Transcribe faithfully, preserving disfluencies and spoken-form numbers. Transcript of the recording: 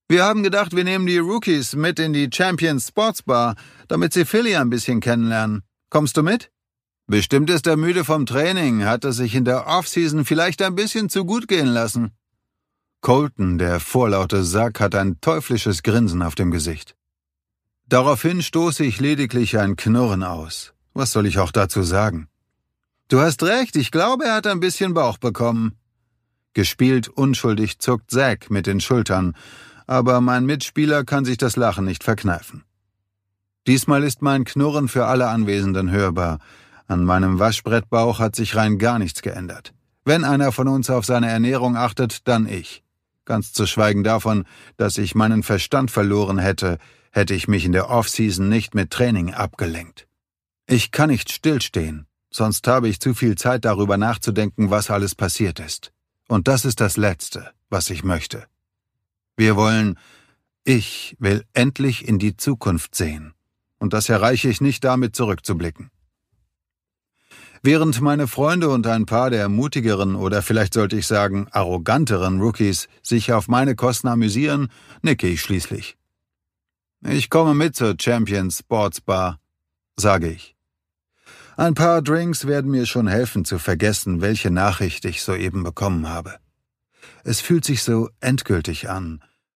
Wir haben gedacht, wir nehmen die Rookies mit in die Champions Sports Bar, damit sie Philly ein bisschen kennenlernen. Kommst du mit? Bestimmt ist er müde vom Training, hat er sich in der Offseason vielleicht ein bisschen zu gut gehen lassen. Colton, der vorlaute Sack, hat ein teuflisches Grinsen auf dem Gesicht. Daraufhin stoße ich lediglich ein Knurren aus. Was soll ich auch dazu sagen? Du hast recht, ich glaube, er hat ein bisschen Bauch bekommen. Gespielt unschuldig zuckt Zack mit den Schultern, aber mein Mitspieler kann sich das Lachen nicht verkneifen. Diesmal ist mein Knurren für alle Anwesenden hörbar. An meinem Waschbrettbauch hat sich rein gar nichts geändert. Wenn einer von uns auf seine Ernährung achtet, dann ich. Ganz zu schweigen davon, dass ich meinen Verstand verloren hätte, hätte ich mich in der Offseason nicht mit Training abgelenkt. Ich kann nicht stillstehen, sonst habe ich zu viel Zeit darüber nachzudenken, was alles passiert ist. Und das ist das Letzte, was ich möchte. Wir wollen, ich will endlich in die Zukunft sehen. Und das erreiche ich nicht damit, zurückzublicken. Während meine Freunde und ein paar der mutigeren oder vielleicht sollte ich sagen arroganteren Rookies sich auf meine Kosten amüsieren, nicke ich schließlich. Ich komme mit zur Champions Sports Bar, sage ich. Ein paar Drinks werden mir schon helfen zu vergessen, welche Nachricht ich soeben bekommen habe. Es fühlt sich so endgültig an,